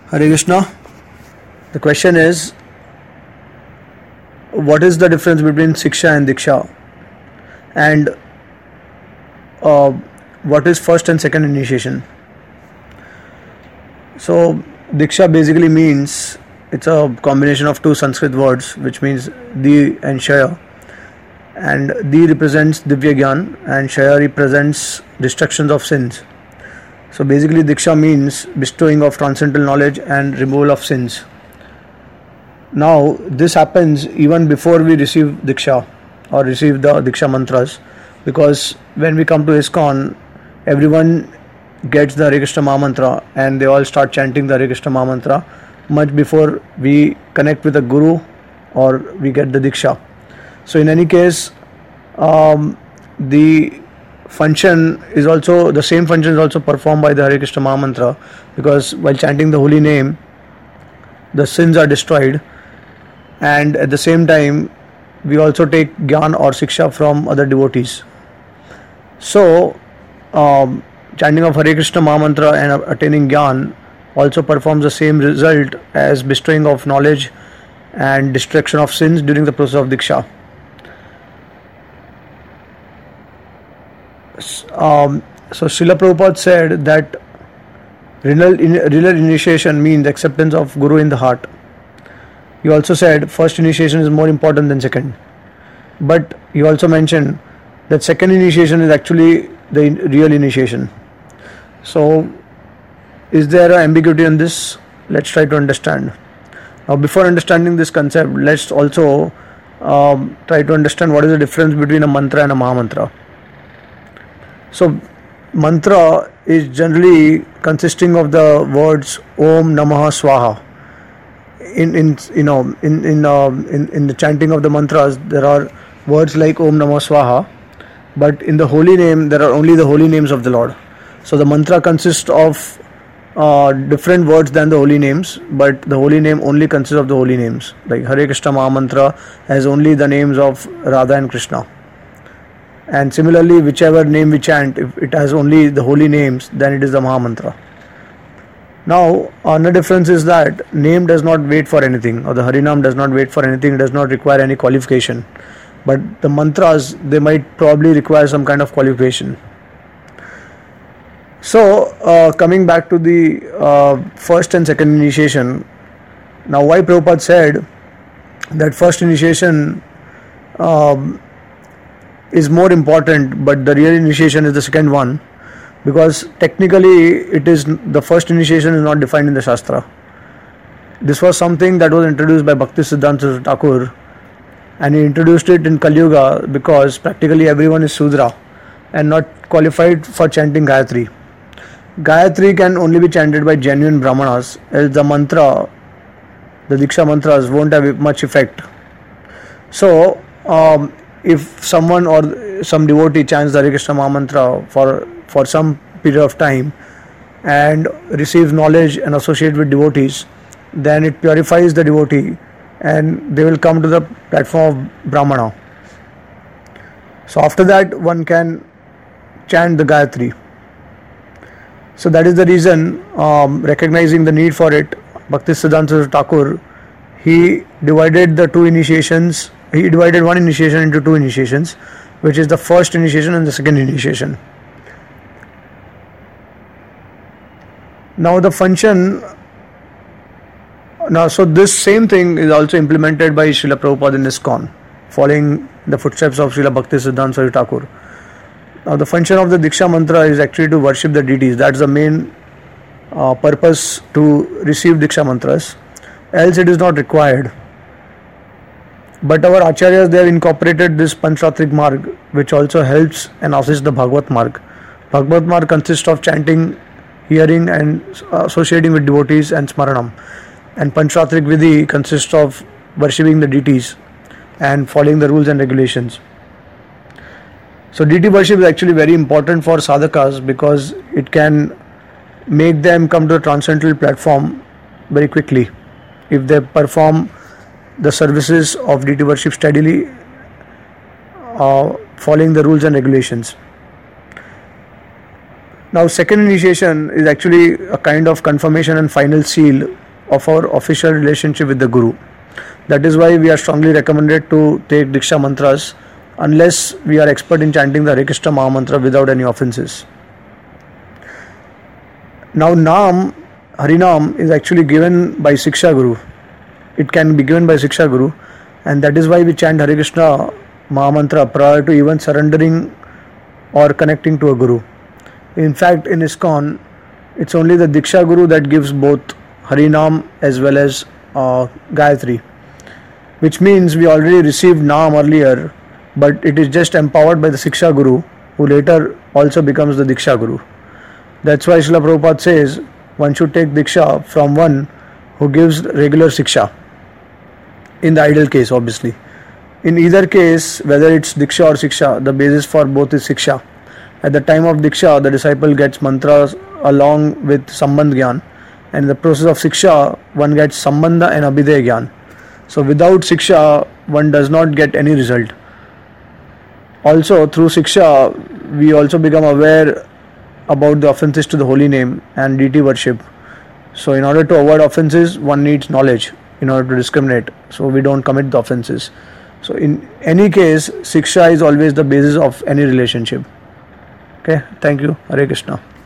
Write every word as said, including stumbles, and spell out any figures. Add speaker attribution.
Speaker 1: Hare Krishna. The question is, what is the difference between Siksha and Diksha? And uh, what is first and second initiation? So, Diksha basically means, it's a combination of two Sanskrit words, which means Di and Shaya. And Di represents Divya Gyan and Shaya represents destructions of sins. So basically Diksha means bestowing of transcendental knowledge and removal of sins. Now this happens even before we receive Diksha or receive the Diksha mantras, because when we come to ISKCON, everyone gets the Hare Krishna Maha Mantra and they all start chanting the Hare Krishna Maha Mantra much before we connect with a Guru or we get the Diksha. So in any case, um, the function is also, the same function is also performed by the Hare Krishna Maha Mantra, because while chanting the holy name, the sins are destroyed, and at the same time we also take Gyan or Siksha from other devotees. So um, chanting of Hare Krishna Maha Mantra and attaining Gyan also performs the same result as bestowing of knowledge and destruction of sins during the process of Diksha. Um, so Srila Prabhupada said that real, real initiation means acceptance of Guru in the heart. He also said first initiation is more important than second. But he also mentioned that second initiation is actually the in, real initiation. So is there an ambiguity in this? Let's try to understand. Now before understanding this concept, let's also um, try to understand what is the difference between a mantra and a Maha Mantra. So, mantra is generally consisting of the words Om Namah Swaha. In in you know in in, uh, in in the chanting of the mantras, there are words like Om Namah Swaha, but in the holy name there are only the holy names of the Lord. So the mantra consists of uh, different words than the holy names, but the holy name only consists of the holy names. Like Hare Krishna Maha Mantra has only the names of Radha and Krishna. And similarly, whichever name we chant, if it has only the holy names, then it is the Maha Mantra. Now, another difference is that name does not wait for anything, or the Harinam does not wait for anything, it does not require any qualification. But the mantras, they might probably require some kind of qualification. So, uh, coming back to the uh, first and second initiation, now why Prabhupada said that first initiation um, is more important, but the real initiation is the second one, because technically it is the first initiation is not defined in the Shastra. This was something that was introduced by Bhaktisiddhanta Thakur, and he introduced it in Kali Yuga because practically everyone is Sudra and not qualified for chanting Gayatri. Gayatri can only be chanted by genuine Brahmanas, else the mantra, the Diksha mantras won't have much effect. So, um, if someone or some devotee chants the Hare Krishna Maha Mantra for, for some period of time and receives knowledge and associate with devotees, then it purifies the devotee and they will come to the platform of Brahmana. So after that one can chant the Gayatri. So that is the reason, um, recognizing the need for it, Bhaktisiddhanta Thakur, he divided the two initiations He divided one initiation into two initiations, which is the first initiation and the second initiation. Now the function, now so this same thing is also implemented by Srila Prabhupada in ISKCON, following the footsteps of Srila Bhaktisiddhanta Saraswati Thakur. Now the function of the Diksha mantra is actually to worship the deities. That's the main uh, purpose to receive Diksha mantras, else it is not required. But our Acharyas, they have incorporated this Panchratrik Marg, which also helps and assists the Bhagavat Marg. Bhagavat Marg consists of chanting, hearing and associating with devotees and Smaranam. And Panchratrik Vidhi consists of worshipping the deities and following the rules and regulations. So deity worship is actually very important for sadhakas because it can make them come to a transcendental platform very quickly if they perform the services of deity worship steadily, uh, following the rules and regulations. Now, second initiation is actually a kind of confirmation and final seal of our official relationship with the Guru. That is why we are strongly recommended to take Diksha mantras unless we are expert in chanting the Hare Krishna Maha Mantra without any offenses. Now, Naam, Harinam is actually given by Siksha Guru. It can be given by Siksha Guru, and that is why we chant Hare Krishna Maha Mantra prior to even surrendering or connecting to a Guru. In fact, in ISKCON, it's only the Diksha Guru that gives both Harinam as well as uh, Gayatri, which means we already received Naam earlier, but it is just empowered by the Siksha Guru, who later also becomes the Diksha Guru. That's why Srila Prabhupada says one should take Diksha from one who gives regular Siksha, in the ideal case obviously. In either case, whether it's Diksha or Siksha, the basis for both is Siksha. At the time of Diksha, the disciple gets mantras along with Sambandh Gyan, and in the process of Siksha, one gets Sambandha and Abhidheya Gyan. So without Siksha, one does not get any result. Also, through Siksha, we also become aware about the offenses to the holy name and deity worship. So in order to avoid offenses, one needs knowledge in order to discriminate, so we don't commit the offenses. So in any case, Siksha is always the basis of any relationship. Okay, thank you. Hare Krishna.